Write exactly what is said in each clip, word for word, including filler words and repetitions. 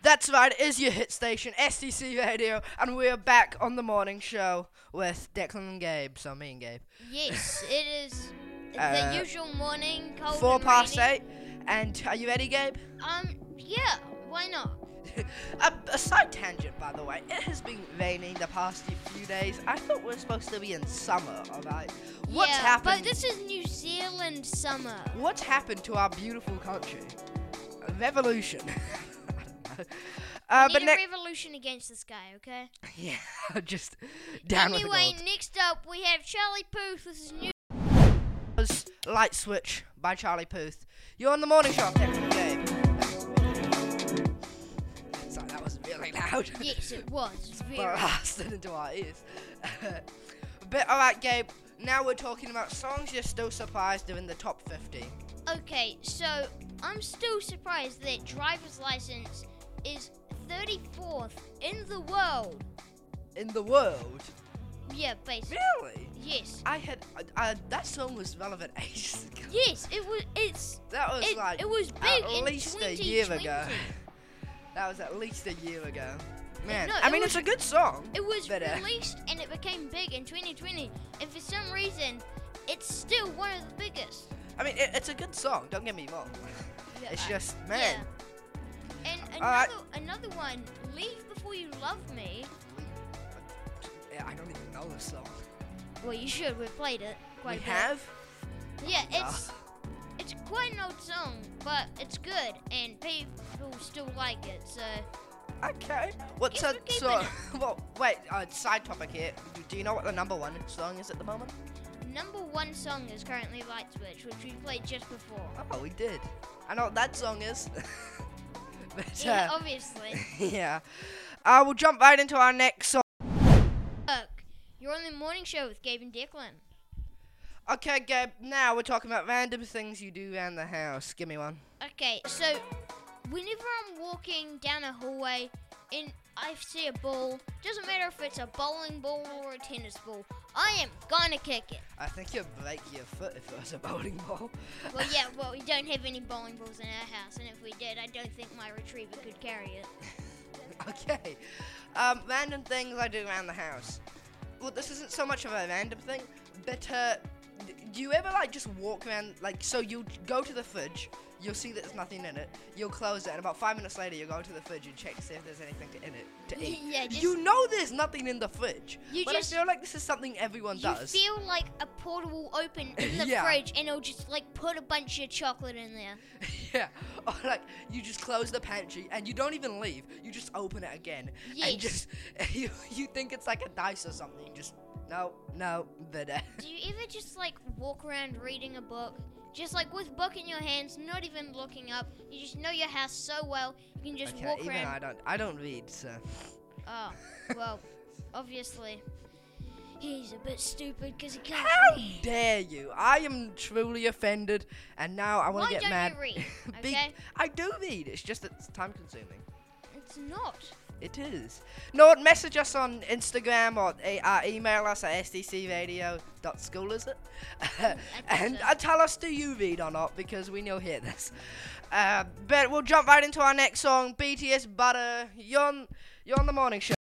That's right, it is your hit station, S T C Radio, and we're back on the morning show with Declan and Gabe, so me and Gabe. Yes, it is the Uh, usual morning, cold Four and past rainy. eight, and are you ready, Gabe? Um, yeah, why not? a, a side tangent, by the way, it has been raining the past few days. I thought we were supposed to be in summer, alright? What's yeah, happened? but this is New Zealand summer. What's happened to our beautiful country? A revolution. I don't know. Uh, Need but a next, revolution against this guy, okay? yeah, just down with the Anyway, gold. next up we have Charlie Puth with his new. Was Light Switch by Charlie Puth. You're on the morning show, Declan and Gabe. Sorry, that was really loud. Yes, it was. It's very. Blasted into our ears. But alright, Gabe. Now we're talking about songs you're still surprised are in the top fifty. Okay, so I'm still surprised that Driver's License is thirty-fourth in the world. In the world? Yeah, basically. Really? Yes. I had uh, uh, that song was relevant ages ago. Yes, it was. It's. That was It, like it was big at in least a twenty year twenty. ago. That was at least a year ago. Man, No, I it mean was- it's a good song. It was but, uh, released and it became big in twenty twenty, and for some reason, it's still one of the biggest. I mean it, it's a good song. Don't get me wrong. Yeah, It's uh, just man. yeah. And another Alright. another one, Leave Before You Love Me. Yeah, I don't even know this song. Well, you should. We've played it quite We a bit. have. Yeah, Ah. it's it's quite an old song, but it's good, and people still like it. So Okay. What's Guess a we're keeping so? it. Well, wait. Uh, side topic here. Do, do you know what the number one song is at the moment? number one song is currently Light Switch, which we played just before. Oh, we did. I know what that song is. But, Yeah, uh, obviously. yeah. Uh, we'll jump right into our next song. Look, you're on the morning show with Gabe and Declan. Okay, Gabe. Now we're talking about random things you do around the house. Give me one. Okay, so whenever I'm walking down a hallway and I see a ball, doesn't matter if it's a bowling ball or a tennis ball, I am gonna kick it. I think you'd break your foot if it was a bowling ball. Well, yeah, well, we don't have any bowling balls in our house, and if we did, I don't think my retriever could carry it. Okay. Um, random things I do around the house. Well, this isn't so much of a random thing, but uh, d- do you ever like just walk around like so? You go to the fridge, you'll see that there's nothing in it. You'll close it, and about five minutes later, you go to the fridge and check to see if there's anything to, in it to eat. Yeah, just, You know there's nothing in the fridge, You but just- I feel like this is something everyone you does. feel like a portal will open in the Yeah. fridge, and it'll just like put a bunch of chocolate in there. Yeah, or like you just close the pantry and you don't even leave. You just open it again Yes. and just you you think it's like a dice or something. Just no, no, but uh, Do you ever just like walk around reading a book? Just like with book in your hands, not even looking up. You just know your house so well, you can just okay, walk even around. I don't I don't read, so Oh, well, obviously. He's a bit stupid because he can't how read. dare you? I am truly offended, and now I want Why to get don't mad. you read, Be- okay? I do read. It's just that it's time consuming. It's not. It is. No, what, message us on Instagram or e- uh, email us at s d c radio dot school, is it? and so. uh, tell us, do you read or not, because we know hear this. Uh, but we'll jump right into our next song, B T S Butter. You're on, you're on the morning show.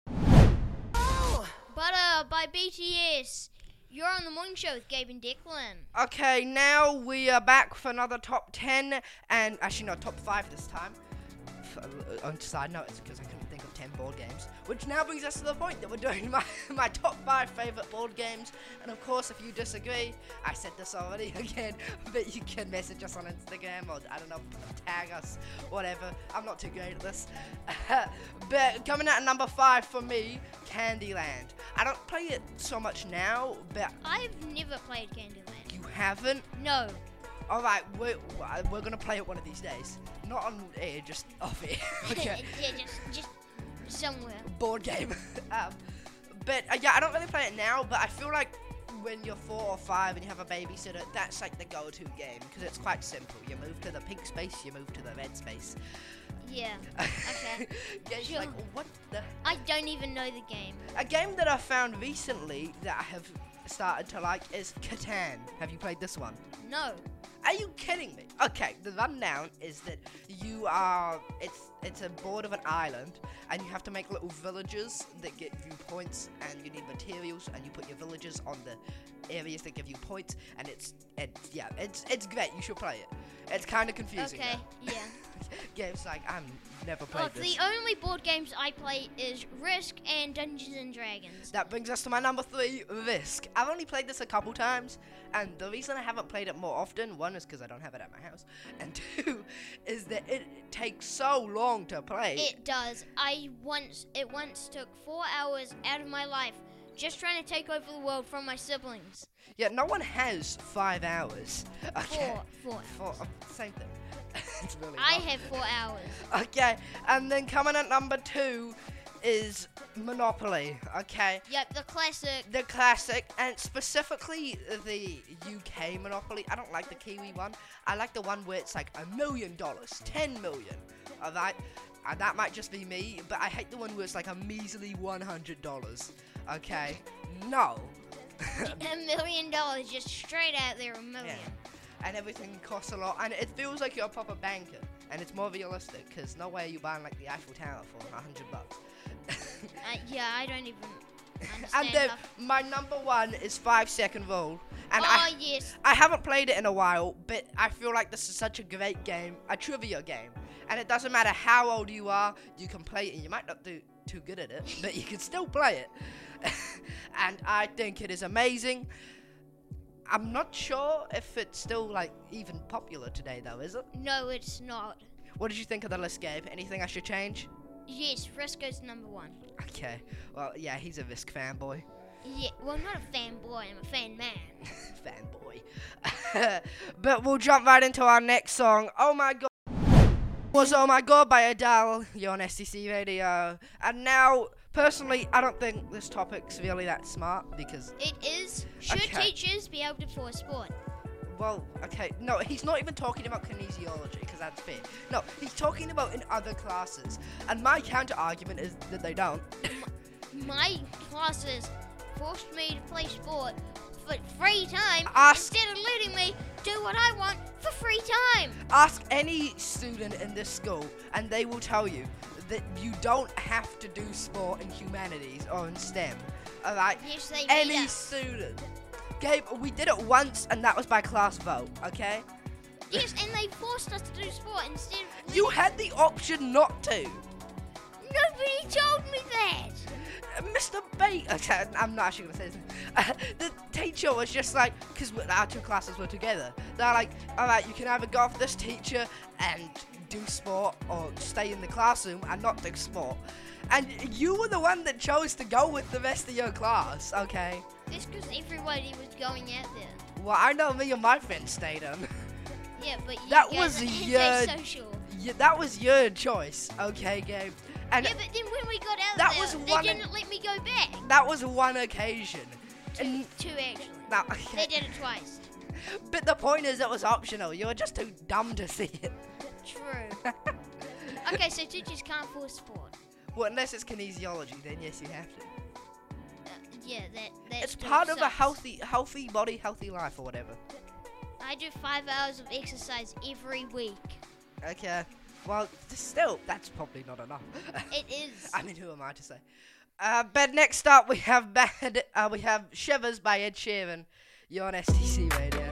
Butter by B T S. You're on the morning show with Gabe and Declan. Okay, now we are back for another top ten, and actually not top five this time. F- uh, On side note, it's because I couldn't think of ten board games. Which now brings us to the point that we're doing my, my top five favorite board games. And of course, if you disagree, I said this already again, but you can message us on Instagram or, I don't know, tag us, whatever. I'm not too great at this. But coming out at number five for me, Candyland. I don't play it so much now, but I've never played Candyland. you haven't? No. Alright, we're, we're gonna play it one of these days. Not on air, just off air. Okay. yeah, just, just somewhere. Board game. um, but uh, yeah, I don't really play it now, but I feel like when you're four or five and you have a babysitter, that's like the go-to game, because it's quite simple. You move to the pink space, you move to the red space. Yeah. Okay. Games Sure. like, what the... I don't even know the game. A game that I found recently that I have started to like is Catan. Have you played this one? No. Are you kidding me? Okay, the rundown is that you are, it's it's a board of an island, and you have to make little villages that get you points, and you need materials, and you put your villages on the areas that give you points, and it's, it's yeah, it's it's great, you should play it. It's kind of confusing. Okay, though. yeah. Games like, I've never played Look, this. the only board games I play is Risk and Dungeons and Dragons. That brings us to my number three, Risk. I've only played this a couple times, and the reason I haven't played it more often, one is because I don't have it at my house, and two is that it takes so long to play. It does. I once, it once took four hours out of my life just trying to take over the world from my siblings. Yeah, no one has five hours. Okay. Four, four. Four, uh, same thing. It's really I hard. have four hours. Okay, and then coming at number two is Monopoly. Okay. Yep, the classic. The classic, and specifically the U K Monopoly. I don't like the Kiwi one. I like the one where it's like a million dollars, ten million. Alright, and that might just be me, but I hate the one where it's like a measly one hundred dollars. Okay, no. A million dollars just straight out there, a million. Yeah. And everything costs a lot, and it feels like you're a proper banker, and it's more realistic because no way are you buying like the Eiffel Tower for a hundred bucks. Uh, yeah, I don't even understand. And then how- my number one is Five Second Rule, and oh, I yes. I haven't played it in a while, but I feel like this is such a great game, a trivia game, and it doesn't matter how old you are, you can play it, and you might not do too good at it, but you can still play it. And I think it is amazing. I'm not sure if it's still like even popular today though, is it? No, it's not. What did you think of the list, Gabe? Anything I should change? Yes, Frisco's number one. Okay, well yeah, he's a Risk fanboy. Yeah, well, not a fanboy, I'm a fan man. Fanboy. But we'll jump right into our next song. Oh my god. Was Oh My God by Adele. You're on S T C Radio. And now, personally, I don't think this topic's really that smart because, It is. Should Okay. teachers be able to force sport? well, okay, no, he's not even talking about kinesiology because that's fair. No, he's talking about in other classes. And my counter argument is that they don't. My classes forced me to play sport for free time Ask- instead of letting me do what I want for free time. Ask any student in this school and they will tell you that you don't have to do sport in humanities or in STEM. Alright? Yes, they Any made us. student. Gabe, we did it once and that was by class vote, okay? Yes, and they forced us to do sport instead of... You had the option not to. Nobody told me that. Uh, Mister Bate, okay, I'm not actually gonna say this. Uh, the teacher was just like, because our two classes were together. They're like, all right, you can either go off this teacher and do sport, or stay in the classroom and not do sport. And you were the one that chose to go with the rest of your class, okay? Just because everybody was going out there. Well, I know me and my friends stayed in. Yeah, but you That guys was are your- antisocial. Yeah, that was your choice, okay, Gabe? And Yeah, but then when we got out That there, was they one- didn't let me go back. that was one occasion. Two, And two actually. now, They did it twice. but the point is, it was optional. You were just too dumb to see it. True. Okay, so teachers can't force sport. Well, unless it's kinesiology, then yes, you have to. Uh, yeah, that that It's still part of a sucks. healthy, healthy body, healthy life, or whatever. I do five hours of exercise every week. Okay. Well, still, that's probably not enough. It is. I mean, who am I to say? Uh, but next up, we have Bad. Uh, we have Shivers by Ed Sheeran. You're on S T C Radio.